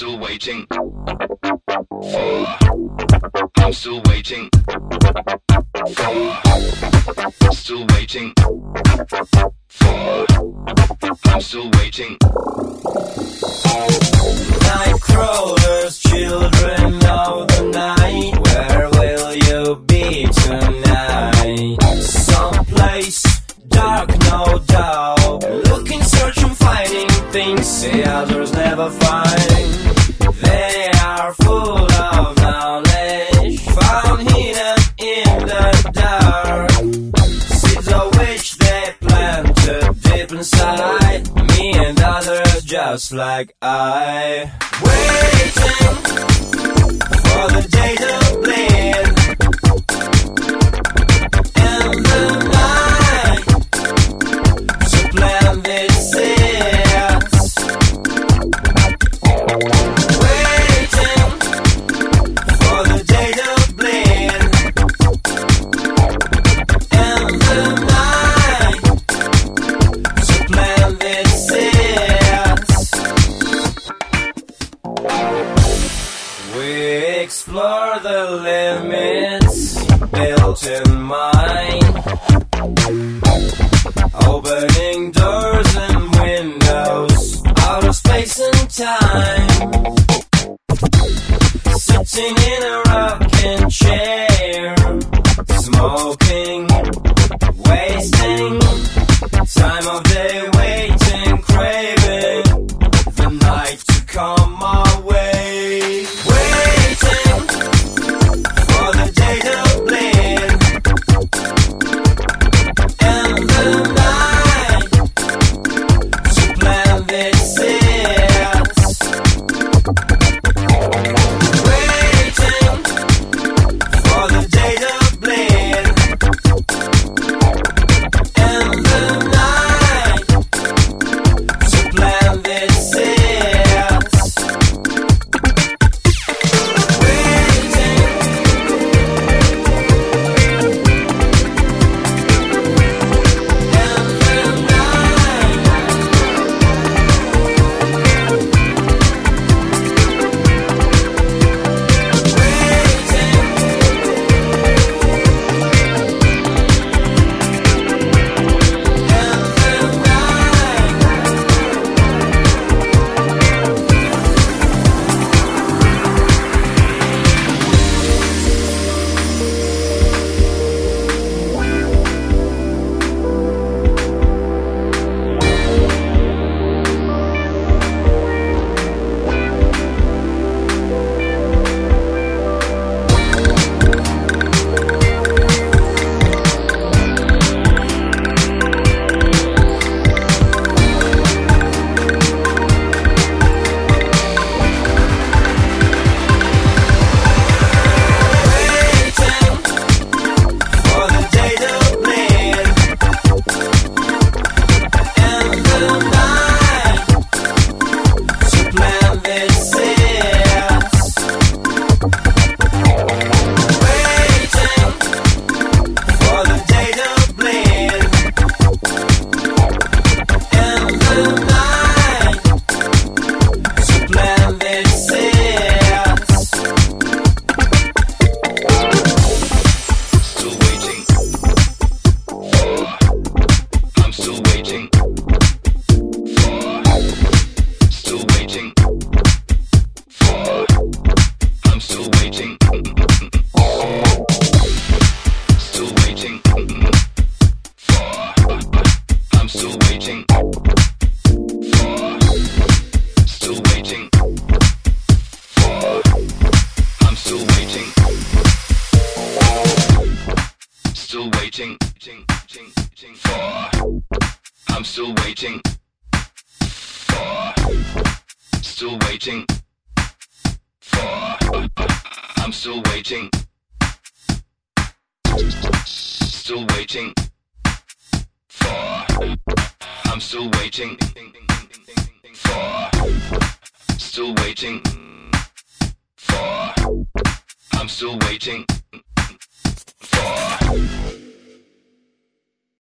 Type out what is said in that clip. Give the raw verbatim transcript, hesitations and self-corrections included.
still waiting for. I'm still waiting for. Still waiting for. I'm still waiting. Night crawlers, children of the night, where will you be tonight? Someplace dark, no doubt. Looking, searching, finding things the others never find. They are full of knowledge, found hidden in the dark. Seeds of which they planted deep inside me and others just like I. Waiting for the day to bleed in the night to plant these seeds. Waiting for the day to bleed in the night to plant these seeds. We explore the limits built in mind, opening doors and windows out of space and time. Sitting in a rocking chair, smoking, wasting time of day, waiting, craving the night to come our way. Waiting for the day to bleed in the night to plant these seeds. Waiting for the day to bleed in the night to plant these seeds. Still waiting for. I'm still waiting for. Still waiting for. I'm still waiting. Still waiting for. I'm still waiting for. Still waiting for. I'm still waiting for.